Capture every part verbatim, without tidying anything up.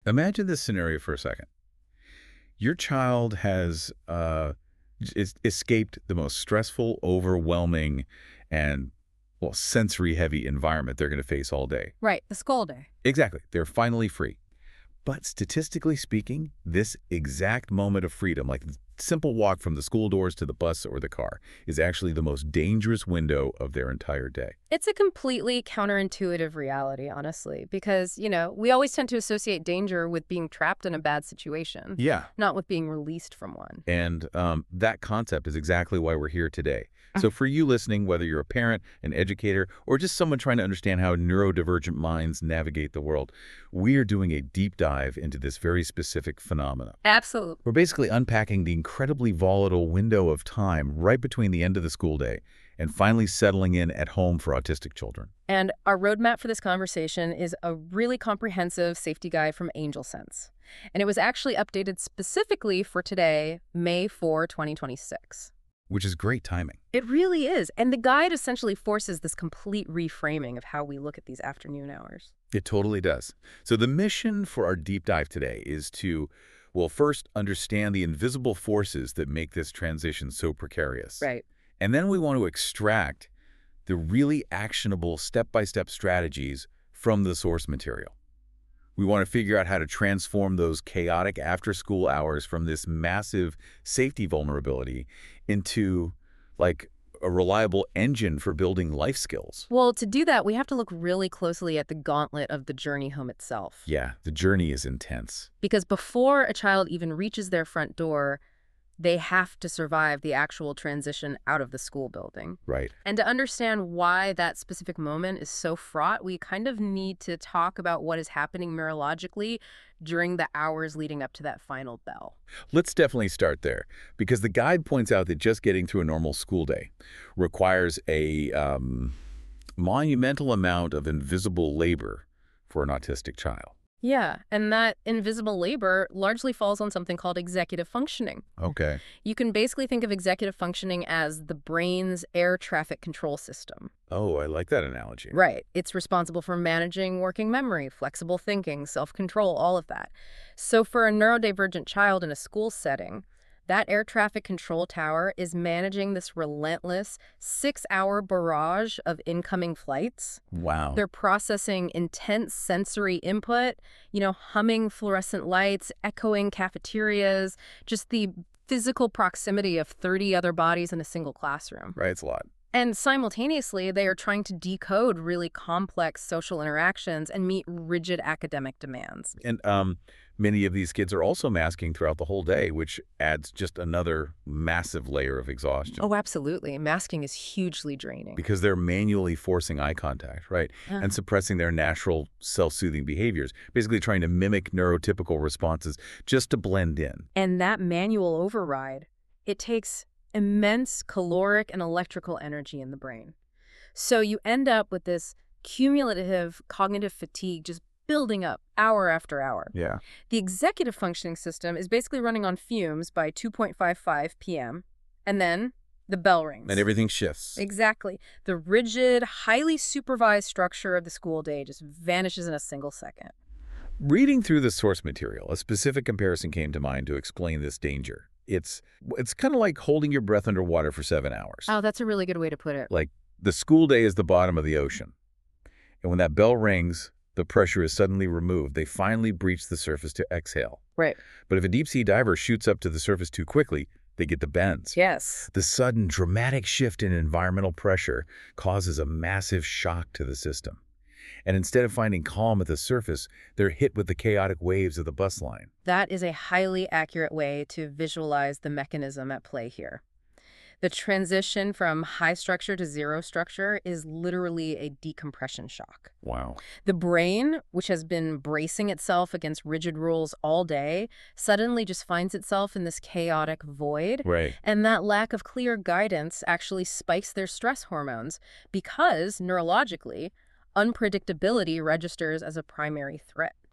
Imagine this scenario for a second. Your child has uh, es- escaped the most stressful, overwhelming, and, well, sensory-heavy environment they're going to face all day. Right, the school day. Exactly. They're finally free. But statistically speaking, this exact moment of freedom, like the simple walk from the school doors to the bus or the car, is actually the most dangerous window of their entire day. It's a completely counterintuitive reality, honestly, because, you know, we always tend to associate danger with being trapped in a bad situation, Yeah. not with being released from one. And um, that concept is exactly why we're here today. So for you listening, whether you're a parent, an educator, or just someone trying to understand how neurodivergent minds navigate the world, we are doing a deep dive into this very specific phenomena. Absolutely. We're basically unpacking the incredibly volatile window of time right between the end of the school day and finally settling in at home for autistic children. And our roadmap for this conversation is a really comprehensive safety guide from AngelSense. And it was actually updated specifically for today, May fourth, twenty twenty-six. Which is great timing. It really is. And the guide essentially forces this complete reframing of how we look at these afternoon hours. It totally does. So the mission for our deep dive today is to, well, first understand the invisible forces that make this transition so precarious. Right. And then we want to extract the really actionable step-by-step strategies from the source material. We want to figure out how to transform those chaotic after-school hours from this massive safety vulnerability into, like, a reliable engine for building life skills. Well, to do that, we have to look really closely at the gauntlet of the journey home itself. Yeah, the journey is intense. Because before a child even reaches their front door, they have to survive the actual transition out of the school building. Right. And to understand why that specific moment is so fraught, we kind of need to talk about what is happening neurologically during the hours leading up to that final bell. Let's definitely start there, because the guide points out that just getting through a normal school day requires a um, monumental amount of invisible labor for an autistic child. Yeah, and that invisible labor largely falls on something called executive functioning. Okay. You can basically think of executive functioning as the brain's air traffic control system. Oh, I like that analogy. Right. It's responsible for managing working memory, flexible thinking, self-control, all of that. So for a neurodivergent child in a school setting, that air traffic control tower is managing this relentless six-hour barrage of incoming flights. Wow. They're processing intense sensory input, you know, humming fluorescent lights, echoing cafeterias, just the physical proximity of thirty other bodies in a single classroom. Right, it's a lot. And simultaneously, they are trying to decode really complex social interactions and meet rigid academic demands. And um, many of these kids are also masking throughout the whole day, which adds just another massive layer of exhaustion. Oh, absolutely. Masking is hugely draining. Because they're manually forcing eye contact, right? Yeah. And suppressing their natural self-soothing behaviors, basically trying to mimic neurotypical responses just to blend in. And that manual override, it takes immense caloric and electrical energy in the brain. So you end up with this cumulative cognitive fatigue just building up hour after hour. Yeah. The executive functioning system is basically running on fumes by two point five five p m and then the bell rings. And everything shifts. Exactly. The rigid, highly supervised structure of the school day just vanishes in a single second. Reading through the source material, a specific comparison came to mind to explain this danger. It's it's kind of like holding your breath underwater for seven hours. Oh, that's a really good way to put it. Like the school day is the bottom of the ocean. And when that bell rings, the pressure is suddenly removed. They finally breach the surface to exhale. Right. But if a deep-sea diver shoots up to the surface too quickly, they get the bends. Yes. The sudden, dramatic shift in environmental pressure causes a massive shock to the system. And instead of finding calm at the surface, they're hit with the chaotic waves of the bus line. That is a highly accurate way to visualize the mechanism at play here. The transition from high structure to zero structure is literally a decompression shock. Wow. The brain, which has been bracing itself against rigid rules all day, suddenly just finds itself in this chaotic void. Right. And that lack of clear guidance actually spikes their stress hormones because, neurologically, unpredictability registers as a primary threat.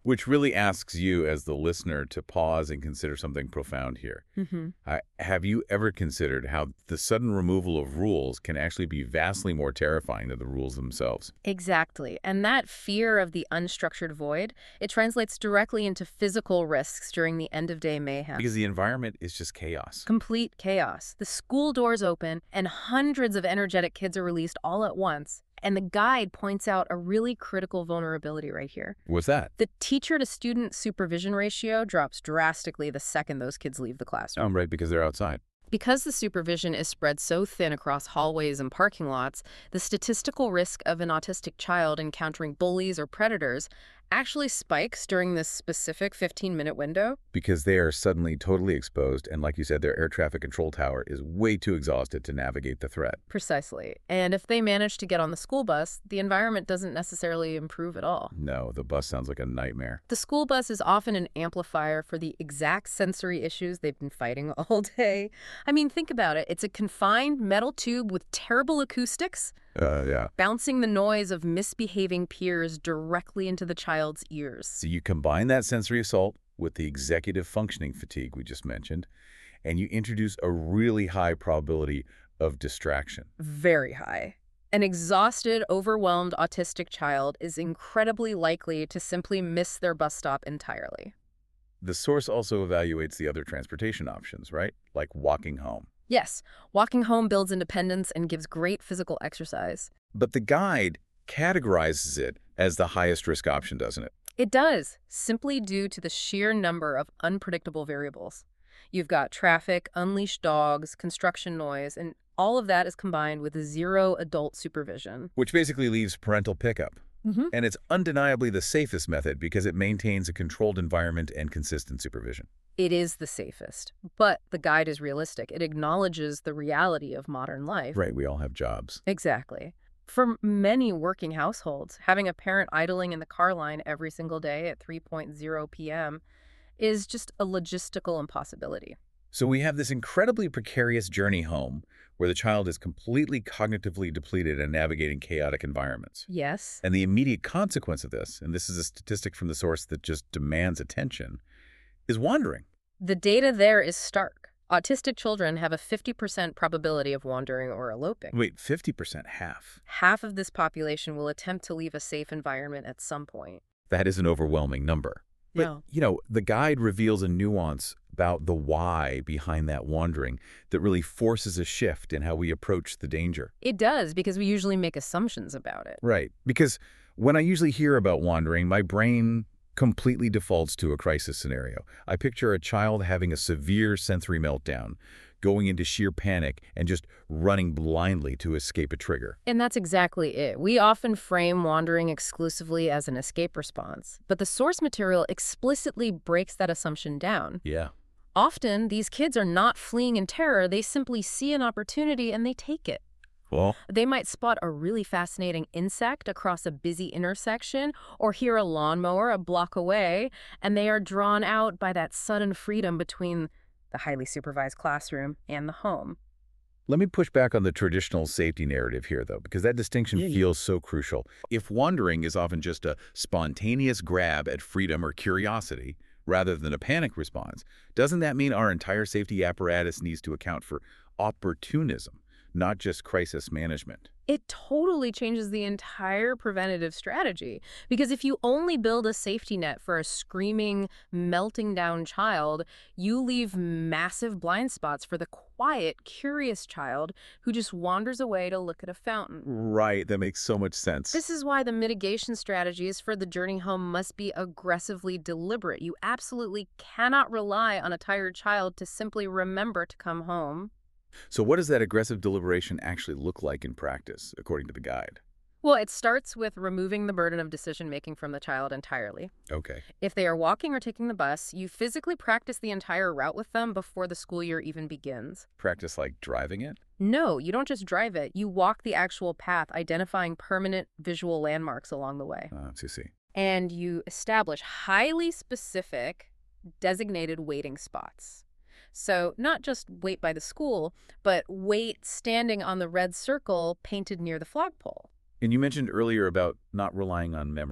Which really asks you as the listener to pause and consider something profound here. Mm-hmm. I, have you ever considered how the sudden removal of rules can actually be vastly more terrifying than the rules themselves? Exactly. And that fear of the unstructured void, it translates directly into physical risks during the end-of-day mayhem. Because the environment is just chaos. Complete chaos. The school doors open, and hundreds of energetic kids are released all at once. And the guide points out a really critical vulnerability right here. What's that? The teacher-to-student supervision ratio drops drastically the second those kids leave the classroom. Oh, right, because they're outside. Because the supervision is spread so thin across hallways and parking lots, the statistical risk of an autistic child encountering bullies or predators actually spikes during this specific fifteen-minute window. Because they are suddenly totally exposed, and like you said, their air traffic control tower is way too exhausted to navigate the threat. Precisely. And if they manage to get on the school bus, the environment doesn't necessarily improve at all. No, the bus sounds like a nightmare. The school bus is often an amplifier for the exact sensory issues they've been fighting all day. I mean, think about it. It's a confined metal tube with terrible acoustics, Uh, yeah. bouncing the noise of misbehaving peers directly into the child's ears. So you combine that sensory assault with the executive functioning fatigue we just mentioned, and you introduce a really high probability of distraction. Very high. An exhausted, overwhelmed autistic child is incredibly likely to simply miss their bus stop entirely. The source also evaluates the other transportation options, right? Like walking home. Yes, walking home builds independence and gives great physical exercise. But the guide categorizes it as the highest risk option, doesn't it? It does, simply due to the sheer number of unpredictable variables. You've got traffic, unleashed dogs, construction noise, and all of that is combined with zero adult supervision. Which basically leaves parental pickup. Mm-hmm. And it's undeniably the safest method because it maintains a controlled environment and consistent supervision. It is the safest, but the guide is realistic. It acknowledges the reality of modern life. Right, we all have jobs. Exactly. For many working households, having a parent idling in the car line every single day at three p m is just a logistical impossibility. So we have this incredibly precarious journey home where the child is completely cognitively depleted and navigating chaotic environments. Yes. And the immediate consequence of this, and this is a statistic from the source that just demands attention, is wandering. The data there is stark. Autistic children have a fifty percent probability of wandering or eloping. Wait, fifty percent, half. Half of this population will attempt to leave a safe environment at some point. That is an overwhelming number. But, Yeah. you know, the guide reveals a nuance about the why behind that wandering that really forces a shift in how we approach the danger. It does, because we usually make assumptions about it. Right. Because when I usually hear about wandering, my brain completely defaults to a crisis scenario. I picture a child having a severe sensory meltdown, going into sheer panic and just running blindly to escape a trigger. And that's exactly it. We often frame wandering exclusively as an escape response, but the source material explicitly breaks that assumption down. Yeah. Often, these kids are not fleeing in terror. They simply see an opportunity and they take it. Well, They might spot a really fascinating insect across a busy intersection or hear a lawnmower a block away, and they are drawn out by that sudden freedom between the highly supervised classroom and the home. let me push back on the traditional safety narrative here, though, because that distinction Yeah, yeah. feels so crucial. If wandering is often just a spontaneous grab at freedom or curiosity, rather than a panic response, doesn't that mean our entire safety apparatus needs to account for opportunism, not just crisis management? It totally changes the entire preventative strategy. Because if you only build a safety net for a screaming, melting down child, you leave massive blind spots for the quiet, curious child who just wanders away to look at a fountain. Right, that makes so much sense. This is why the mitigation strategies for the journey home must be aggressively deliberate. You absolutely cannot rely on a tired child to simply remember to come home. So what does that aggressive deliberation actually look like in practice, according to the guide? Well, it starts with removing the burden of decision-making from the child entirely. Okay. If they are walking or taking the bus, you physically practice the entire route with them before the school year even begins. Practice like driving it? No, you don't just drive it. You walk the actual path, identifying permanent visual landmarks along the way. Uh, to see. And you establish highly specific, designated waiting spots. So not just wait by the school, but wait standing on the red circle painted near the flagpole. And you mentioned earlier about not relying on memory.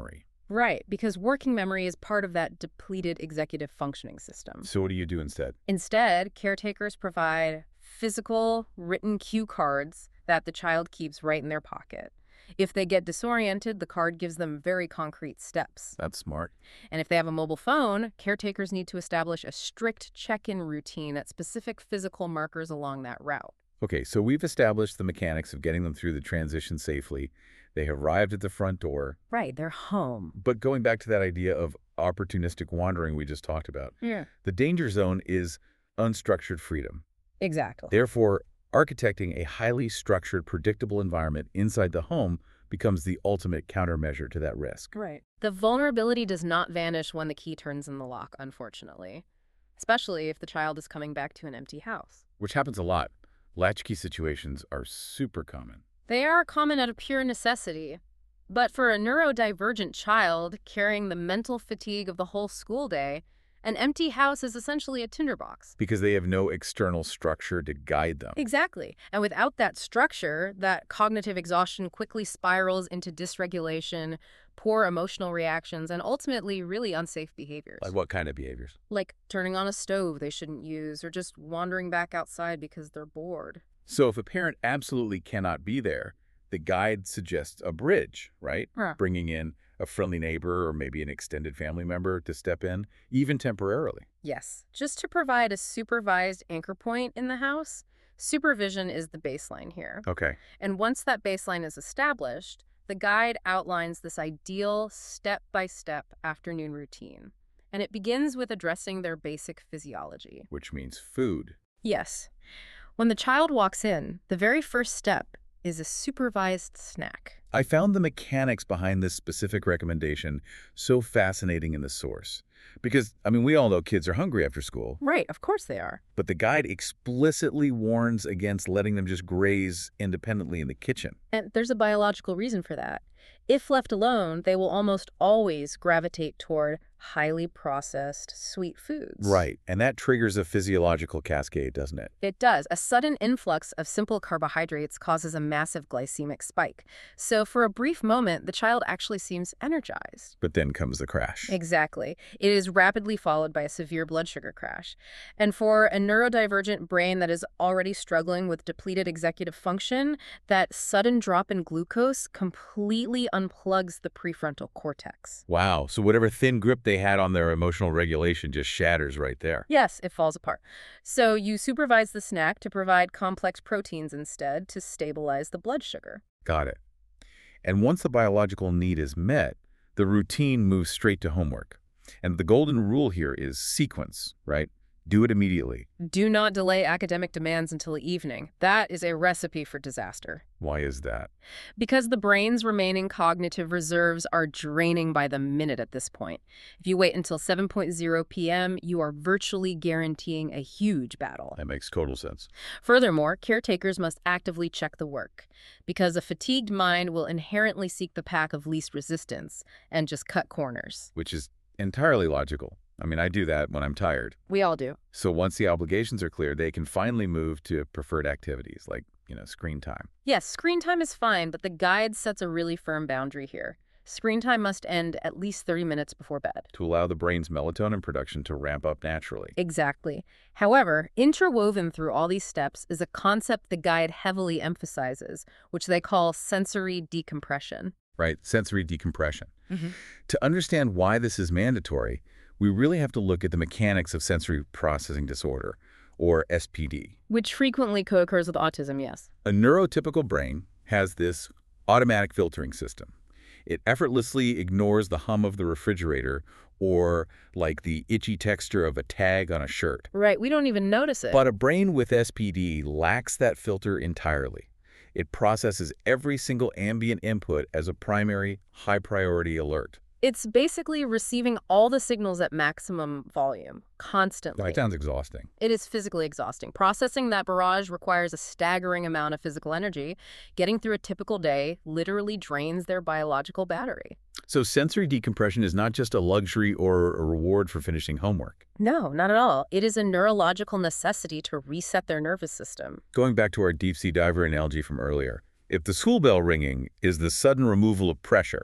Right, because working memory is part of that depleted executive functioning system. So what do you do instead? Instead, caretakers provide physical, written cue cards that the child keeps right in their pocket. If they get disoriented, the card gives them very concrete steps. That's smart. And if they have a mobile phone, caretakers need to establish a strict check-in routine at specific physical markers along that route. Okay, so we've established the mechanics of getting them through the transition safely. They have arrived at the front door. Right, they're home. But going back to that idea of opportunistic wandering we just talked about, Yeah. the danger zone is unstructured freedom. Exactly. Therefore, architecting a highly structured, predictable environment inside the home becomes the ultimate countermeasure to that risk. Right. The vulnerability does not vanish when the key turns in the lock, unfortunately, especially if the child is coming back to an empty house. Which happens a lot. Latchkey situations are super common. They are common out of pure necessity. But for a neurodivergent child carrying the mental fatigue of the whole school day, an empty house is essentially a tinderbox. Because they have no external structure to guide them. Exactly. And without that structure, that cognitive exhaustion quickly spirals into dysregulation, poor emotional reactions, and ultimately really unsafe behaviors. Like what kind of behaviors? Like turning on a stove they shouldn't use, or just wandering back outside because they're bored. So if a parent absolutely cannot be there, the guide suggests a bridge, right? Huh. Bringing in a friendly neighbor or maybe an extended family member to step in, even temporarily. Yes. Just to provide a supervised anchor point in the house, supervision is the baseline here. Okay. And once that baseline is established, the guide outlines this ideal step-by-step afternoon routine. And it begins with addressing their basic physiology. Which means food. Yes. When the child walks in, the very first step is a supervised snack. I found the mechanics behind this specific recommendation so fascinating in the source. Because, I mean, we all know kids are hungry after school, Right, of course they are. but the guide explicitly warns against letting them just graze independently in the kitchen. And there's a biological reason for that. If left alone, they will almost always gravitate toward highly processed sweet foods. Right, and that triggers a physiological cascade, doesn't it? It does. A sudden influx of simple carbohydrates causes a massive glycemic spike. So for a brief moment, the child actually seems energized. But then comes the crash. Exactly. It is rapidly followed by a severe blood sugar crash. And for a neurodivergent brain that is already struggling with depleted executive function, that sudden drop in glucose completely unplugs the prefrontal cortex. Wow, so whatever thin grip they had on their emotional regulation just shatters right there. Yes, it falls apart. So you supervise the snack to provide complex proteins instead to stabilize the blood sugar. Got it. And once the biological need is met, the routine moves straight to homework. And the golden rule here is sequence, right? Do it immediately. Do not delay academic demands until evening. That is a recipe for disaster. Why is that? Because the brain's remaining cognitive reserves are draining by the minute at this point. If you wait until seven p m, you are virtually guaranteeing a huge battle. That makes total sense. Furthermore, caretakers must actively check the work, because a fatigued mind will inherently seek the path of least resistance and just cut corners. Which is entirely logical. I mean, I do that when I'm tired. We all do. So once the obligations are clear, they can finally move to preferred activities like, you know, screen time. Yes, screen time is fine, but the guide sets a really firm boundary here. Screen time must end at least thirty minutes before bed. To allow the brain's melatonin production to ramp up naturally. Exactly. However, interwoven through all these steps is a concept the guide heavily emphasizes, which they call sensory decompression. Right? Sensory decompression. Mm-hmm. To understand why this is mandatory, we really have to look at the mechanics of sensory processing disorder, or S P D. Which frequently co-occurs with autism, yes. A neurotypical brain has this automatic filtering system. It effortlessly ignores the hum of the refrigerator or like the itchy texture of a tag on a shirt. Right, we don't even notice it. But a brain with S P D lacks that filter entirely. It processes every single ambient input as a primary, high-priority alert. It's basically receiving all the signals at maximum volume, constantly. That sounds exhausting. It is physically exhausting. Processing that barrage requires a staggering amount of physical energy. Getting through a typical day literally drains their biological battery. So sensory decompression is not just a luxury or a reward for finishing homework. No, not at all. It is a neurological necessity to reset their nervous system. Going back to our deep-sea diver analogy from earlier, if the school bell ringing is the sudden removal of pressure,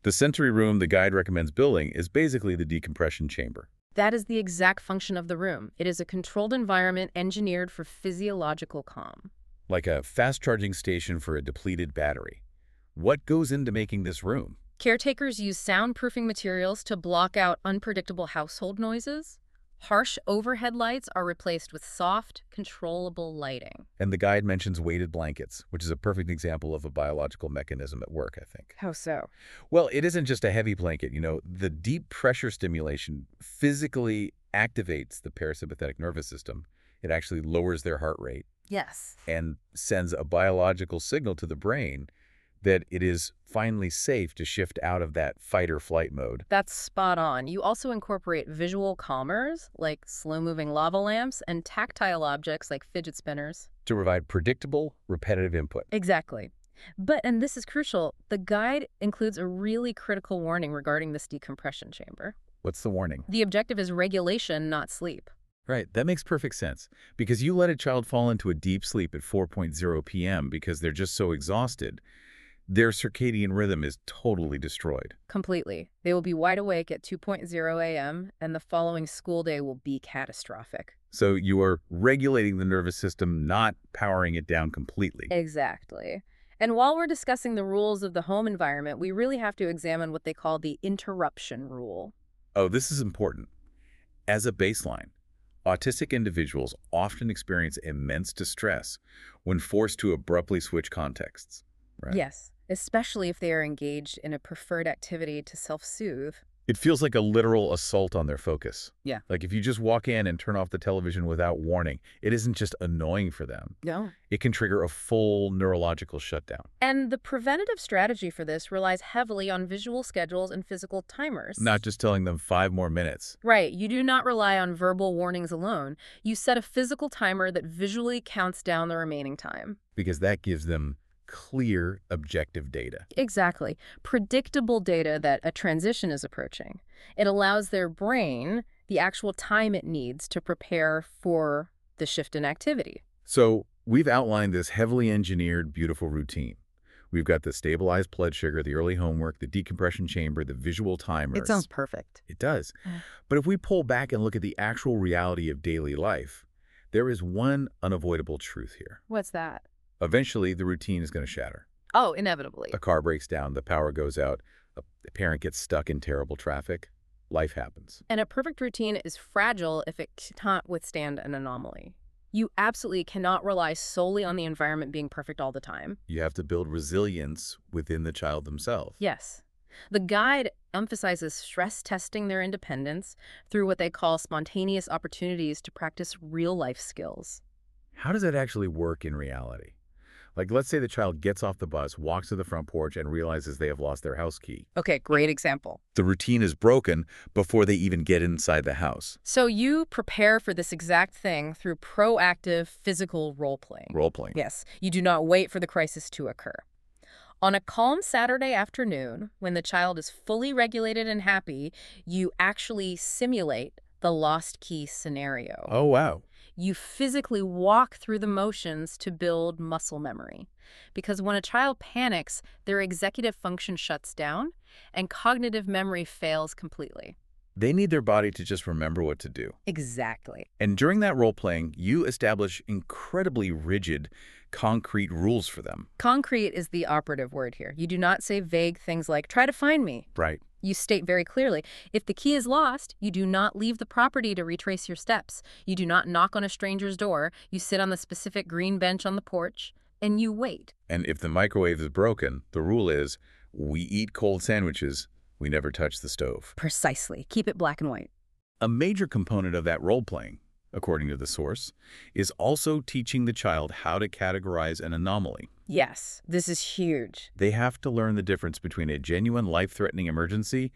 The sensory room the guide recommends building is basically the decompression chamber. That is the exact function of the room. It is a controlled environment engineered for physiological calm. Like a fast-charging station for a depleted battery. What goes into making this room? Caretakers use soundproofing materials to block out unpredictable household noises. Harsh overhead lights are replaced with soft, controllable lighting. And the guide mentions weighted blankets, which is a perfect example of a biological mechanism at work, I think. How so? Well, it isn't just a heavy blanket. You know, the deep pressure stimulation physically activates the parasympathetic nervous system. It actually lowers their heart rate Yes. and sends a biological signal to the brain that it is finally safe to shift out of that fight or flight mode. That's spot on. You also incorporate visual calmers, like slow-moving lava lamps, and tactile objects like fidget spinners. To provide predictable, repetitive input. Exactly. But, and this is crucial, the guide includes a really critical warning regarding this decompression chamber. What's the warning? The objective is regulation, not sleep. Right, that makes perfect sense. Because you let a child fall into a deep sleep at four p m because they're just so exhausted, their circadian rhythm is totally destroyed. Completely. They will be wide awake at two a m, and the following school day will be catastrophic. So you are regulating the nervous system, not powering it down completely. Exactly. And while we're discussing the rules of the home environment, we really have to examine what they call the interruption rule. Oh, this is important. As a baseline, autistic individuals often experience immense distress when forced to abruptly switch contexts. Right? Yes, especially if they are engaged in a preferred activity to self-soothe. It feels like a literal assault on their focus. Yeah. Like if you just walk in and turn off the television without warning, it isn't just annoying for them. No. It can trigger a full neurological shutdown. And the preventative strategy for this relies heavily on visual schedules and physical timers. Not just telling them five more minutes. Right. You do not rely on verbal warnings alone. You set a physical timer that visually counts down the remaining time. Because that gives them clear, objective data. Exactly. Predictable data that a transition is approaching. It allows their brain the actual time it needs to prepare for the shift in activity. So we've outlined this heavily engineered, beautiful routine. We've got the stabilized blood sugar, the early homework, the decompression chamber, the visual timers. It sounds perfect. It does. But if we pull back and look at the actual reality of daily life, there is one unavoidable truth here. What's that? Eventually, the routine is going to shatter. Oh, inevitably. A car breaks down, the power goes out, a parent gets stuck in terrible traffic. Life happens. And a perfect routine is fragile if it cannot withstand an anomaly. You absolutely cannot rely solely on the environment being perfect all the time. You have to build resilience within the child themselves. Yes. The guide emphasizes stress testing their independence through what they call spontaneous opportunities to practice real-life skills. How does that actually work in reality? Like, let's say the child gets off the bus, walks to the front porch, and realizes they have lost their house key. Okay, great example. The routine is broken before they even get inside the house. So you prepare for this exact thing through proactive physical role-playing. Role-playing. Yes, you do not wait for the crisis to occur. On a calm Saturday afternoon, when the child is fully regulated and happy, you actually simulate the lost key scenario. Oh, wow. You physically walk through the motions to build muscle memory. Because when a child panics, their executive function shuts down and cognitive memory fails completely. They need their body to just remember what to do. Exactly. And during that role-playing, you establish incredibly rigid, concrete rules for them. Concrete is the operative word here. You do not say vague things like, try to find me. Right. You state very clearly, if the key is lost, you do not leave the property to retrace your steps. You do not knock on a stranger's door. You sit on the specific green bench on the porch, and you wait. And if the microwave is broken, the rule is, we eat cold sandwiches, we never touch the stove. Precisely. Keep it black and white. A major component of that role-playing, according to the source, is also teaching the child how to categorize an anomaly. Yes, this is huge. They have to learn the difference between a genuine life-threatening emergency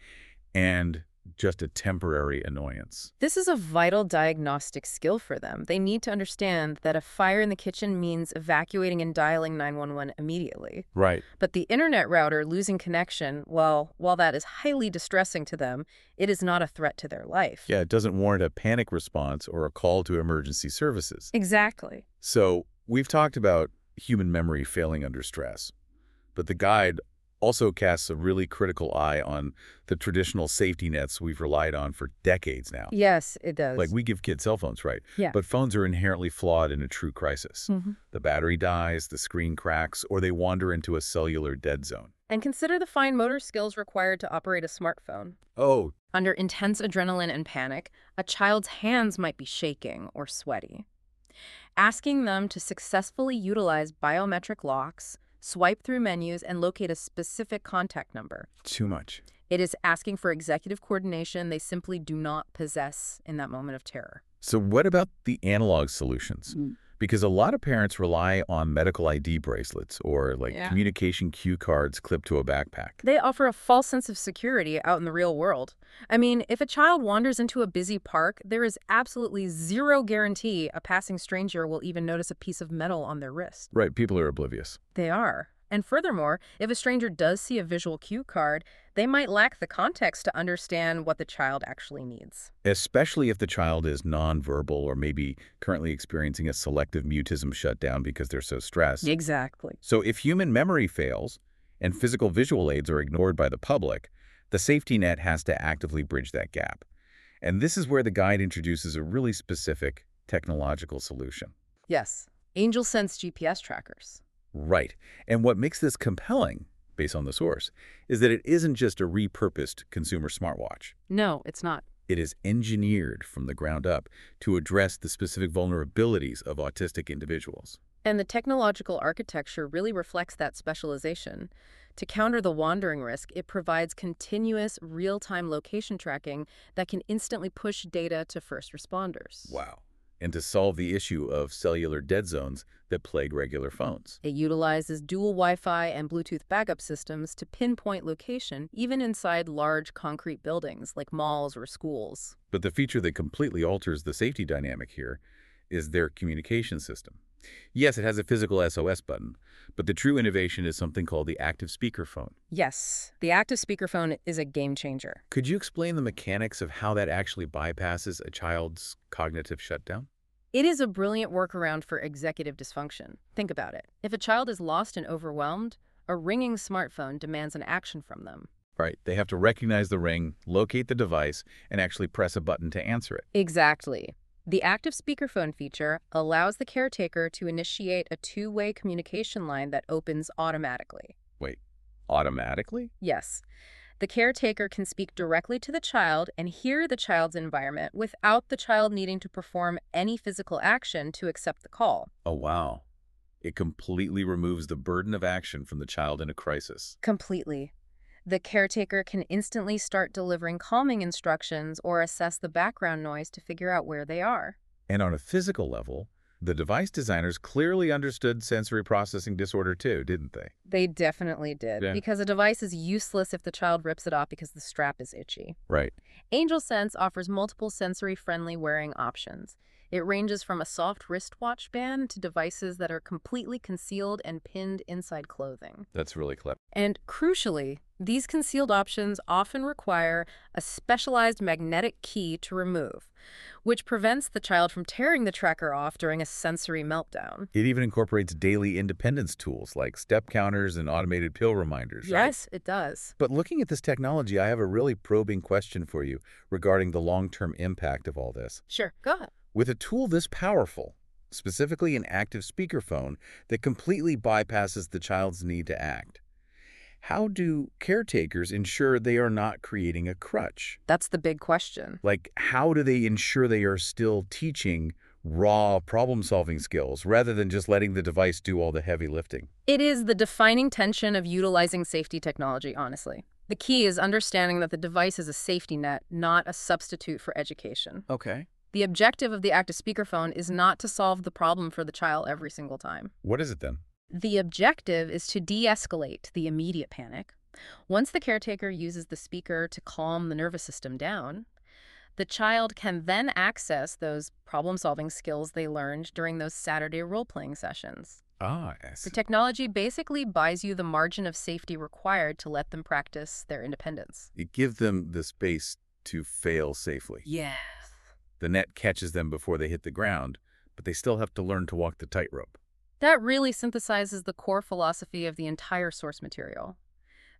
and just a temporary annoyance. This is a vital diagnostic skill for them. They need to understand that a fire in the kitchen means evacuating and dialing nine one one immediately. Right. But the internet router losing connection, well, while that is highly distressing to them, it is not a threat to their life. Yeah, it doesn't warrant a panic response or a call to emergency services. Exactly. So we've talked about human memory failing under stress, but the guide Also casts a really critical eye on the traditional safety nets we've relied on for decades now. Yes, it Like, does. we give kids cell phones, right? Yeah. But phones are inherently flawed in a true crisis. Mhm. The battery dies, the screen cracks, or they wander into a cellular dead zone. And consider the fine motor skills required to operate a smartphone. Oh, Under intense adrenaline and panic, a child's hands might be shaking or sweaty. Asking them to successfully utilize biometric locks, swipe through menus, and locate a specific contact number. too much. It is asking for executive coordination they simply do not possess in that moment of terror. So what about the analog solutions? Mm. Because a lot of parents rely on medical I D bracelets or like Yeah. communication cue cards clipped to a backpack. They offer a false sense of security out in the real world. I mean, if a child wanders into a busy park, there is absolutely zero guarantee a passing stranger will even notice a piece of metal on their wrist. Right, people are oblivious. They are. And furthermore, if a stranger does see a visual cue card, they might lack the context to understand what the child actually needs. Especially if the child is nonverbal or maybe currently experiencing a selective mutism shutdown because they're so stressed. Exactly. So if human memory fails and physical visual aids are ignored by the public, the safety net has to actively bridge that gap. And this is where the guide introduces a really specific technological solution. Yes. AngelSense G P S trackers. Right. And what makes this compelling, based on the source, is that it isn't just a repurposed consumer smartwatch. No, it's not. It is engineered from the ground up to address the specific vulnerabilities of autistic individuals. And the technological architecture really reflects that specialization. To counter the wandering risk, it provides continuous, real-time location tracking that can instantly push data to first responders. Wow. And to solve the issue of cellular dead zones that plague regular phones. It utilizes dual Wi-Fi and Bluetooth backup systems to pinpoint location, even inside large concrete buildings like malls or schools. But the feature that completely alters the safety dynamic here is their communication system. Yes, it has a physical S O S button, but the true innovation is something called the active speakerphone. Yes, the active speakerphone is a game changer. Could you explain the mechanics of how that actually bypasses a child's cognitive shutdown? It is a brilliant workaround for executive dysfunction. Think about it. If a child is lost and overwhelmed, a ringing smartphone demands an action from them. Right. They have to recognize the ring, locate the device, and actually press a button to answer it. Exactly. The active speakerphone feature allows the caretaker to initiate a two-way communication line that opens automatically. Wait, automatically? Yes. The caretaker can speak directly to the child and hear the child's environment without the child needing to perform any physical action to accept the call. Oh, wow. It completely removes the burden of action from the child in a crisis. Completely. The caretaker can instantly start delivering calming instructions or assess the background noise to figure out where they are. And on a physical level, the device designers clearly understood sensory processing disorder too, didn't they? They definitely did, Yeah. because a device is useless if the child rips it off because the strap is itchy. Right. AngelSense offers multiple sensory-friendly wearing options. It ranges from a soft wristwatch band to devices that are completely concealed and pinned inside clothing. That's really clever. And crucially, these concealed options often require a specialized magnetic key to remove, which prevents the child from tearing the tracker off during a sensory meltdown. It even incorporates daily independence tools like step counters and automated pill reminders. right? Yes, it does. But looking at this technology, I have a really probing question for you regarding the long-term impact of all this. Sure, go ahead. With a tool this powerful, specifically an active speakerphone that completely bypasses the child's need to act, how do caretakers ensure they are not creating a crutch? That's the big question. Like, how do they ensure they are still teaching raw problem-solving skills rather than just letting the device do all the heavy lifting? It is the defining tension of utilizing safety technology, honestly. The key is understanding that the device is a safety net, not a substitute for education. Okay. The objective of the active speakerphone is not to solve the problem for the child every single time. What is it then? The objective is to de-escalate the immediate panic. Once the caretaker uses the speaker to calm the nervous system down, the child can then access those problem-solving skills they learned during those Saturday role-playing sessions. Ah, I see. The technology basically buys you the margin of safety required to let them practice their independence. It gives them the space to fail safely. Yes. The net catches them before they hit the ground, but they still have to learn to walk the tightrope. That really synthesizes the core philosophy of the entire source material.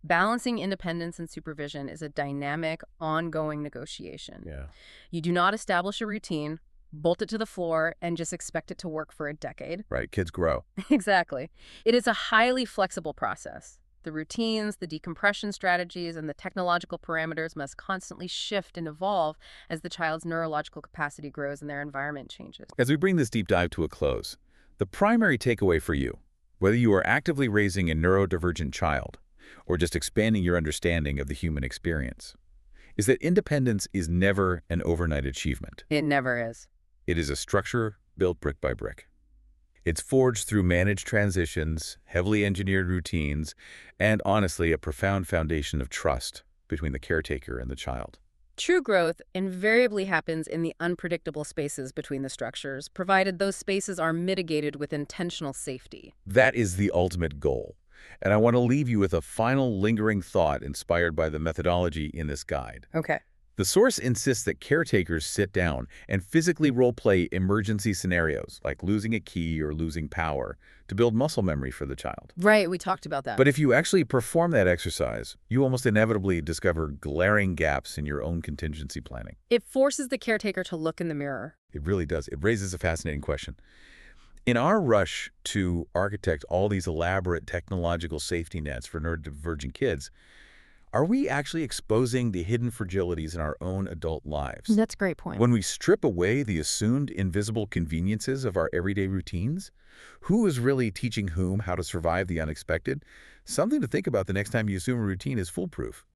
Balancing independence and supervision is a dynamic, ongoing negotiation. Yeah. You do not establish a routine, bolt it to the floor, and just expect it to work for a decade. Right. Kids grow. Exactly. It is a highly flexible process. The routines, the decompression strategies, and the technological parameters must constantly shift and evolve as the child's neurological capacity grows and their environment changes. As we bring this deep dive to a close, the primary takeaway for you, whether you are actively raising a neurodivergent child or just expanding your understanding of the human experience, is that independence is never an overnight achievement. It never is. It is a structure built brick by brick. It's forged through managed transitions, heavily engineered routines, and honestly, a profound foundation of trust between the caretaker and the child. True growth invariably happens in the unpredictable spaces between the structures, provided those spaces are mitigated with intentional safety. That is the ultimate goal. And I want to leave you with a final lingering thought inspired by the methodology in this guide. Okay. The source insists that caretakers sit down and physically role-play emergency scenarios, like losing a key or losing power, to build muscle memory for the child. Right, we talked about that. But if you actually perform that exercise, you almost inevitably discover glaring gaps in your own contingency planning. It forces the caretaker to look in the mirror. It really does. It raises a fascinating question. In our rush to architect all these elaborate technological safety nets for neurodivergent kids, are we actually exposing the hidden fragilities in our own adult lives? That's a great point. When we strip away the assumed invisible conveniences of our everyday routines, who is really teaching whom how to survive the unexpected? Something to think about the next time you assume a routine is foolproof.